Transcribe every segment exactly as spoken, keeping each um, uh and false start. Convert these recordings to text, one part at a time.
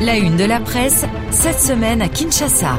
La une de la presse, cette semaine à Kinshasa.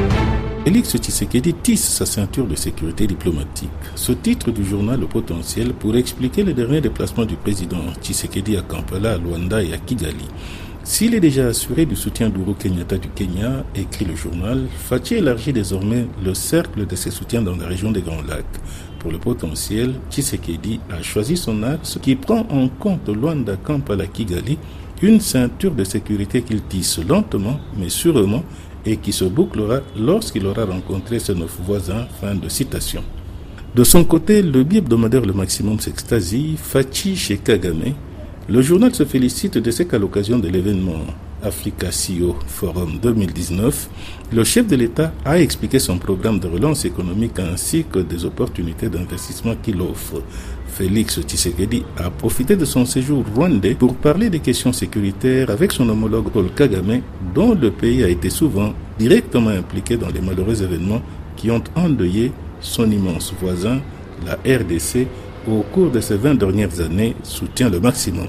Félix Tshisekedi tisse sa ceinture de sécurité diplomatique. Ce titre du journal au potentiel pour expliquer le dernier déplacement du président Tshisekedi à Kampala, à Luanda et à Kigali. S'il est déjà assuré du soutien d'Ouro Kenyatta du Kenya, écrit le journal, Fachi élargit désormais le cercle de ses soutiens dans la région des Grands Lacs. Pour le potentiel, Tshisekedi a choisi son axe qui prend en compte Luanda, Kampala, Kigali, une ceinture de sécurité qu'il tisse lentement mais sûrement et qui se bouclera lorsqu'il aura rencontré ses neuf voisins. Fin de citation. De son côté, le bi-hebdomadaire Le Maximum s'extasie, Fachi chez Kagame. Le journal se félicite de ce qu'à l'occasion de l'événement Africa C E O Forum deux mille dix-neuf, le chef de l'État a expliqué son programme de relance économique ainsi que des opportunités d'investissement qu'il offre. Félix Tshisekedi a profité de son séjour rwandais pour parler des questions sécuritaires avec son homologue Paul Kagame, dont le pays a été souvent directement impliqué dans les malheureux événements qui ont endeuillé son immense voisin, la R D C, au cours de ces vingt dernières années, soutient Le Maximum.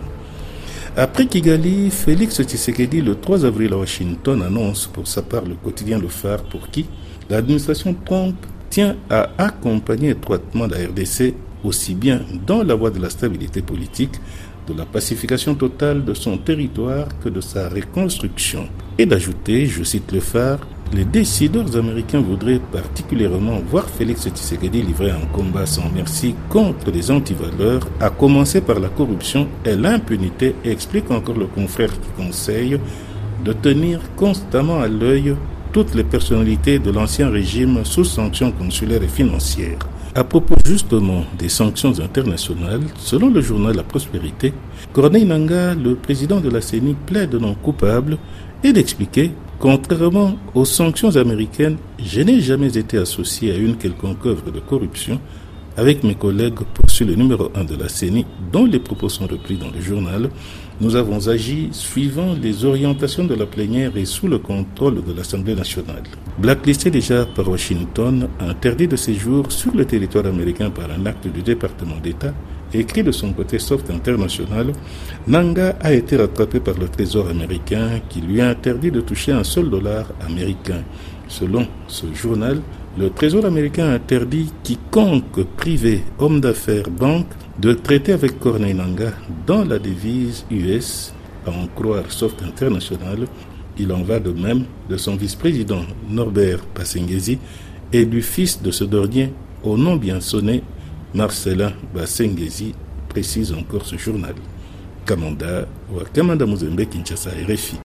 Après Kigali, Félix Tshisekedi, le trois avril à Washington, annonce pour sa part le quotidien Le Phare pour qui l'administration Trump tient à accompagner étroitement la R D C aussi bien dans la voie de la stabilité politique, de la pacification totale de son territoire que de sa reconstruction. Et d'ajouter, je cite Le Phare, les décideurs américains voudraient particulièrement voir Félix Tshisekedi livrer un combat sans merci contre les antivaleurs, à commencer par la corruption et l'impunité, et explique encore le confrère qui conseille de tenir constamment à l'œil toutes les personnalités de l'ancien régime sous sanctions consulaires et financières. À propos justement des sanctions internationales, selon le journal La Prospérité, Corneille Nangaa, le président de la C E N I, plaide non coupable et d'expliquer « Contrairement aux sanctions américaines, je n'ai jamais été associé à une quelconque œuvre de corruption. Avec mes collègues, poursuit le numéro un de la C E N I, dont les propos sont repris dans le journal, nous avons agi suivant les orientations de la plénière et sous le contrôle de l'Assemblée nationale. » Blacklisté déjà par Washington, interdit de séjour sur le territoire américain par un acte du département d'État, écrit de son côté Soft International, Nangaa a été rattrapé par le Trésor américain qui lui a interdit de toucher un seul dollar américain. Selon ce journal, le Trésor américain interdit quiconque privé, homme d'affaires, banque, de traiter avec Corneille Nangaa dans la devise U S, à en croire Soft International. Il en va de même de son vice-président Norbert Basengezi et du fils de ce dernier, au nom bien sonné, Marcelin Basengezi, précise encore ce journal. Kamanda, ou Kamanda Muzembe, Kinshasa, R F I.